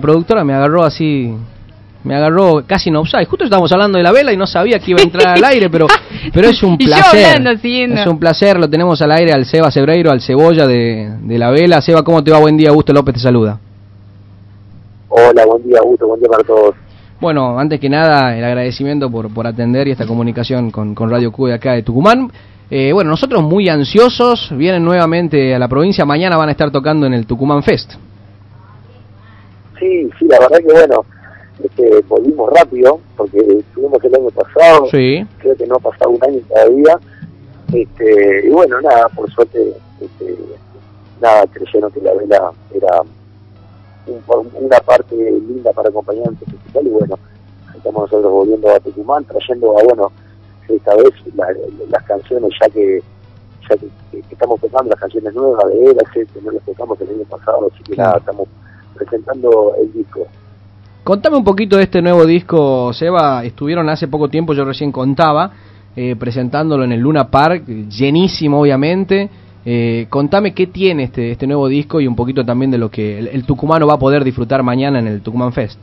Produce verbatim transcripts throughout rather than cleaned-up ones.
productora me agarró así, me agarró casi en offside. Justo estábamos hablando de la vela y no sabía que iba a entrar al aire, pero pero es un placer. Hablando, es un placer, lo tenemos al aire al Seba Sebreiro, al Cebolla de, de la vela. Seba, ¿cómo te va? Buen día, Augusto López te saluda. Hola, buen día, Augusto, buen día para todos. Bueno, antes que nada, el agradecimiento por, por atender y esta comunicación con, con Radio Q de acá de Tucumán. Eh, bueno, nosotros muy ansiosos, vienen nuevamente a la provincia, mañana van a estar tocando en el Tucumán Fest. Sí, sí, la verdad que bueno, este, volvimos rápido, porque estuvimos el año pasado, sí. Creo que no ha pasado un año todavía, este, y bueno, nada, por suerte, este, nada, creyeron que la vela era un, una parte linda para acompañar en el festival, y bueno, estamos nosotros volviendo a Tucumán, trayendo a, bueno, esta vez la, las canciones ya que ya que, que, que estamos tocando las canciones nuevas de él, que no las tocamos el año pasado, así que claro. Nada, estamos presentando el disco. Contame un poquito de este nuevo disco, Seba. Estuvieron hace poco tiempo, yo recién contaba, eh, presentándolo en el Luna Park, llenísimo obviamente. Eh, contame qué tiene este este nuevo disco y un poquito también de lo que el, el tucumano va a poder disfrutar mañana en el Tucumán Fest.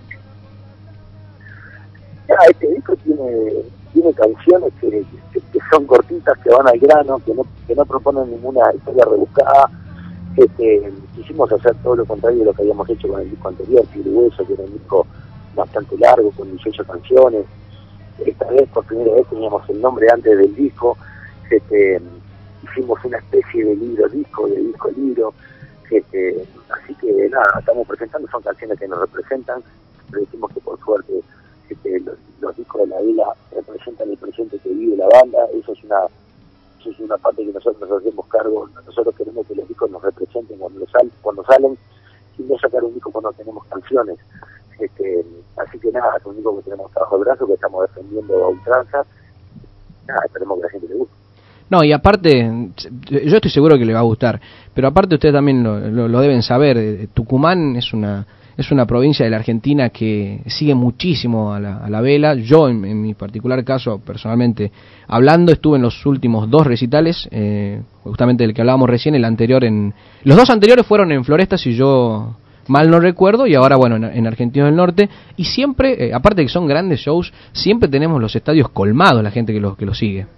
Ya, este disco tiene tiene canciones que, que, que son cortitas, que van al grano, que no que no proponen ninguna historia rebuscada. Este, quisimos hacer todo lo contrario de lo que habíamos hecho con el disco anterior, Tigre y Hueso, que era un disco bastante largo, con dieciocho canciones. Esta vez, por primera vez, teníamos el nombre antes del disco. Este, hicimos una especie de libro-disco, de disco-libro. Este, así que nada, estamos presentando, son canciones que nos representan, pero decimos que por suerte este, los, los discos de la vela representan el presente que vive la banda. Eso es una eso es una parte que nosotros nos hacemos cargo. Nosotros queremos que los discos nos representen cuando, sal, cuando salen, sin no sacar un disco cuando tenemos canciones. Este, así que nada, es un disco que tenemos bajo el brazo, que estamos defendiendo a ultranza. Nada, esperemos que a la gente le guste. No, y aparte, yo estoy seguro que le va a gustar, pero aparte ustedes también lo, lo, lo deben saber, Tucumán es una es una provincia de la Argentina que sigue muchísimo a la, a la vela. Yo, en, en mi particular caso, personalmente, hablando, estuve en los últimos dos recitales, eh, justamente del que hablábamos recién, el anterior en... Los dos anteriores fueron en Floresta, si yo mal no recuerdo, y ahora, bueno, en, en Argentinos del Norte, y siempre, eh, aparte de que son grandes shows, siempre tenemos los estadios colmados, la gente que los que los sigue.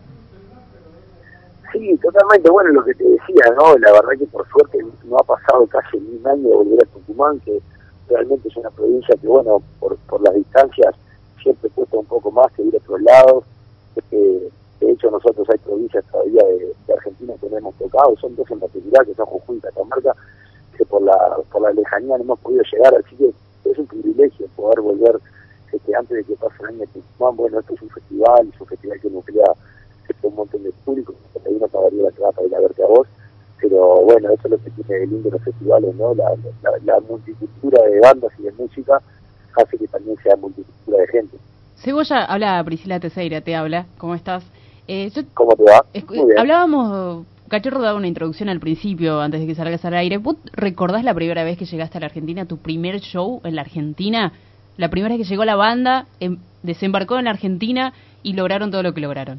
Sí, totalmente. Bueno, lo que te decía, ¿no? La verdad que por suerte no ha pasado casi ni un año de volver a Tucumán, que realmente es una provincia que, bueno, por, por las distancias siempre cuesta un poco más que ir a otros lados. Eh, de hecho, nosotros hay provincias todavía de, de Argentina que no hemos tocado, son dos en particular, que son Jujuy y Catamarca, que por la por la lejanía no hemos podido llegar, así que es un privilegio poder volver este, antes de que pase el año a Tucumán. Bueno, esto es un festival, es un festival que nuclea un montón de público, que ahí no pagaría la entrada para ir a verte a vos, pero bueno, eso es lo que tiene de lindo los festivales, ¿no? La, la, la multicultura de bandas y de música hace que también sea multicultura de gente. Cebolla, habla Priscila Teseira, te habla, ¿cómo estás? Eh, yo, ¿Cómo te va? Escu- hablábamos, Cachorro daba una introducción al principio, antes de que salgas al aire. ¿Vos recordás la primera vez que llegaste a la Argentina, tu primer show en la Argentina? La primera vez que llegó la banda, em, desembarcó en la Argentina y lograron todo lo que lograron.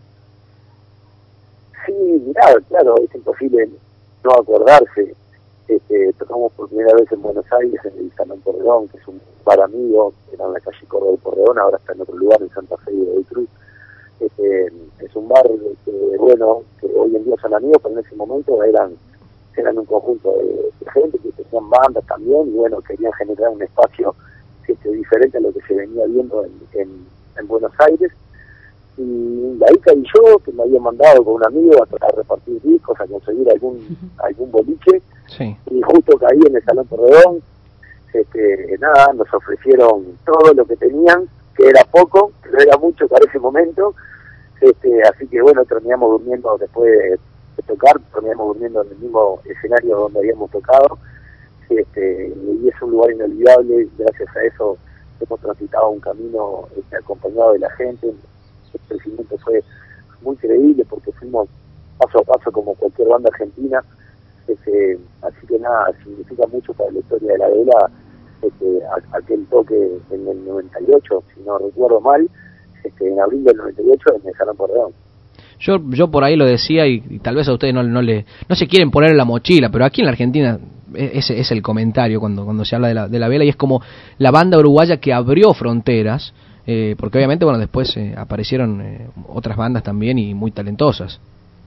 Sí, mirá, claro, es imposible no acordarse. Este, tocamos por primera vez en Buenos Aires, en el Salón Porredón, que es un bar amigo, era en la calle Córdoba del Porredón, ahora está en otro lugar, en Santa Fe de Godoy Cruz. Este, es un bar que, bueno, que hoy en día son amigos, pero en ese momento eran eran un conjunto de, de gente que tenían bandas también, y bueno, querían generar un espacio este, diferente a lo que se venía viendo en, en, en Buenos Aires. Y de ahí caí yo, que me había mandado con un amigo a, a repartir discos, a conseguir algún uh-huh. algún boliche, sí. Y justo caí en el Salón Porredón. Este, nada, nos ofrecieron todo lo que tenían, que era poco, que no era mucho para ese momento, este, así que bueno, terminamos durmiendo después de, de tocar, terminamos durmiendo en el mismo escenario donde habíamos tocado, este, y es un lugar inolvidable. Gracias a eso hemos transitado un camino este, acompañado de la gente. El crecimiento fue muy creíble porque fuimos paso a paso como cualquier banda argentina, este, así que nada, significa mucho para la historia de la vela este, aquel toque en el noventa y ocho, si no recuerdo mal, este, en abril del noventa y ocho en el Salón Porredón. Yo yo por ahí lo decía y, y tal vez a ustedes no, no le no se quieren poner en la mochila, pero aquí en la Argentina ese es el comentario cuando, cuando se habla de la, de la vela, y es como la banda uruguaya que abrió fronteras, eh, porque obviamente, bueno, después eh, aparecieron eh, otras bandas también y muy talentosas.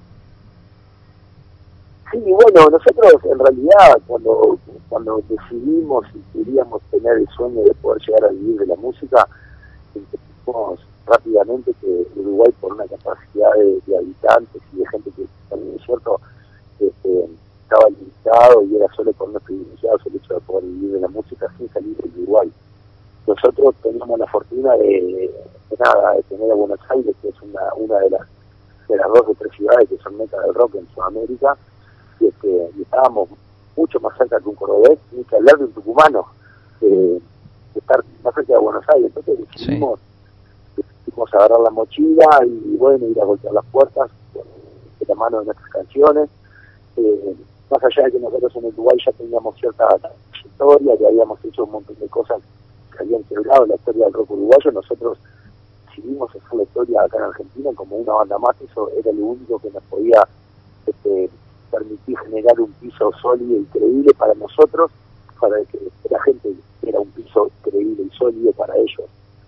Sí, bueno, nosotros en realidad cuando cuando decidimos y queríamos tener el sueño de poder llegar a vivir de la música, entendimos rápidamente que Uruguay, por una capacidad de, de habitantes y de gente que también es cierto, este, estaba limitado y era solo por unos privilegiados el hecho de poder vivir de la música sin salir de Uruguay. Nosotros teníamos la fortuna de, de nada, de tener a Buenos Aires, que es una, una de las de las dos o tres ciudades que son meca del rock en Sudamérica, y, este, y estábamos mucho más cerca que un cordobés, ni que hablar de un tucumano, eh, de estar más cerca de Buenos Aires. Entonces decidimos, sí. decidimos agarrar la mochila y, y bueno, ir a golpear las puertas de la mano de nuestras canciones. Eh, más allá de que nosotros en Uruguay ya teníamos cierta trayectoria, ya habíamos hecho un montón de cosas que habían quebrado la historia del rock uruguayo, nosotros decidimos hacer la historia acá en Argentina como una banda más. Eso era lo único que nos podía este, permitir generar un piso sólido y creíble para nosotros, para que la gente era un piso creíble y sólido para ellos.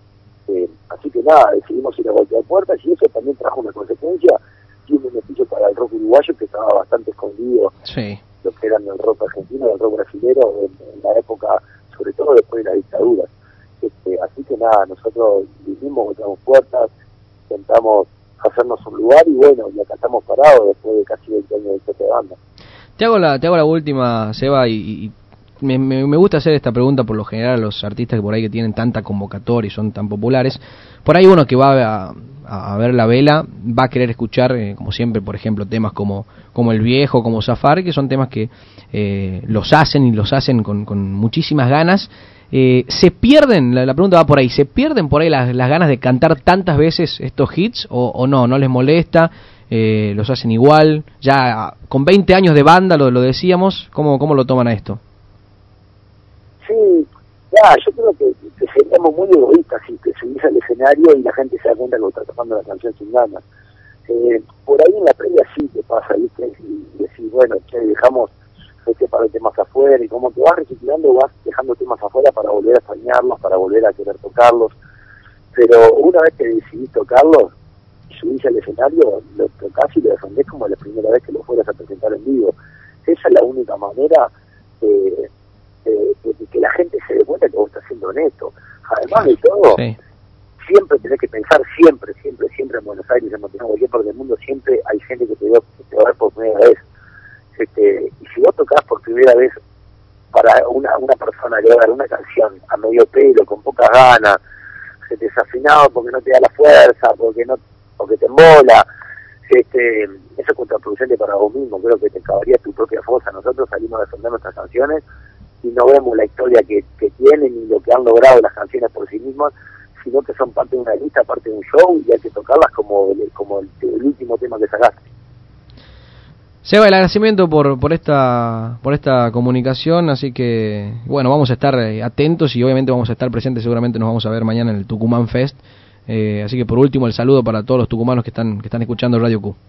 Eh, así que nada, decidimos ir a golpear puertas, y eso también trajo una consecuencia y un beneficio para el rock uruguayo, que estaba bastante escondido, sí. lo que eran el rock argentino y el rock brasilero en, en la época, sobre todo después de la dictadura. Este, así que nada, nosotros vinimos, golpeamos puertas, intentamos hacernos un lugar y bueno, y acá estamos parados después de casi veinte años de toque de banda. Te hago la, te hago la última, Seba, y, y me, me, me gusta hacer esta pregunta por lo general a los artistas que por ahí que tienen tanta convocatoria y son tan populares. Por ahí uno que va a, a, a ver la vela va a querer escuchar, eh, como siempre, por ejemplo, temas como, como El Viejo, como Safari, que son temas que eh, los hacen y los hacen con, con muchísimas ganas. Eh, ¿Se pierden, la, la pregunta va por ahí, ¿se pierden por ahí las, las ganas de cantar tantas veces estos hits o, o no? ¿No les molesta? Eh, ¿Los hacen igual? Ya con veinte años de banda, lo, lo decíamos, ¿cómo, cómo lo toman a esto? Sí, ya, yo creo que, que seríamos muy egoístas si te subís al escenario y la gente se da cuenta que está tocando la canción sin ganas. Eh, por ahí en la previa sí te pasa, ¿viste? Y decís, bueno, che, dejamos este par de temas afuera, y como que vas reciclando, vas dejando temas afuera para volver a extrañarlos, para volver a querer tocarlos. Pero una vez que decidís tocarlos y subís al escenario, lo tocás y lo defendés como la primera vez que lo fueras a presentar en vivo. Esa es la única manera de, de, de que la gente se dé cuenta que vos estás siendo honesto. Además de todo, sí. siempre tenés que pensar, siempre, siempre, siempre en Buenos Aires, en Montevideo, cualquier parte del mundo, siempre hay gente que te va, te va a ver por primera vez. Este, y si vos tocás por primera vez para una, una persona que va a dar una canción a medio pelo, con pocas ganas, desafinado porque no te da la fuerza, porque no porque te embola, este, eso es contraproducente para vos mismo. Creo que te cavaría tu propia fosa. Nosotros salimos a defender nuestras canciones y no vemos la historia que, que tienen ni lo que han logrado las canciones por sí mismas, sino que son parte de una lista, parte de un show, y hay que tocarlas como, como el, el último tema que sacaste. Seba, el agradecimiento por por esta por esta comunicación, así que bueno, vamos a estar atentos y obviamente vamos a estar presentes, seguramente nos vamos a ver mañana en el Tucumán Fest, eh, así que por último el saludo para todos los tucumanos que están que están escuchando Radio Q.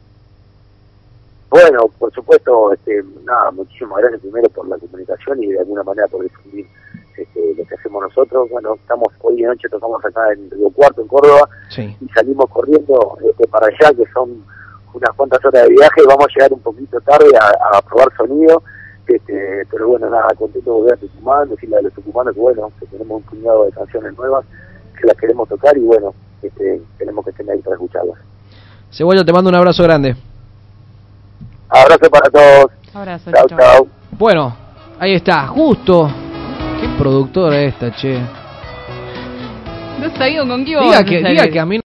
Bueno, por supuesto, este, nada, muchísimas gracias primero por la comunicación y de alguna manera por difundir este, lo que hacemos nosotros. Bueno, estamos hoy de noche, tocamos acá en Río Cuarto, en Córdoba, sí. y salimos corriendo este, para allá, que son unas cuantas horas de viaje, vamos a llegar un poquito tarde a, a probar sonido, este, pero bueno, nada, contento de volver a Tucumán, decirle a los tucumanos que bueno, que tenemos un puñado de canciones nuevas, que las queremos tocar y bueno, este, tenemos que estar ahí para escucharlas. Cebolla, te mando un abrazo grande. Abrazo para todos. Abrazo, chao, chao. chao. Bueno, ahí está, justo. Qué productora esta, che. No sabía con qué iba diga a que, diga que a mí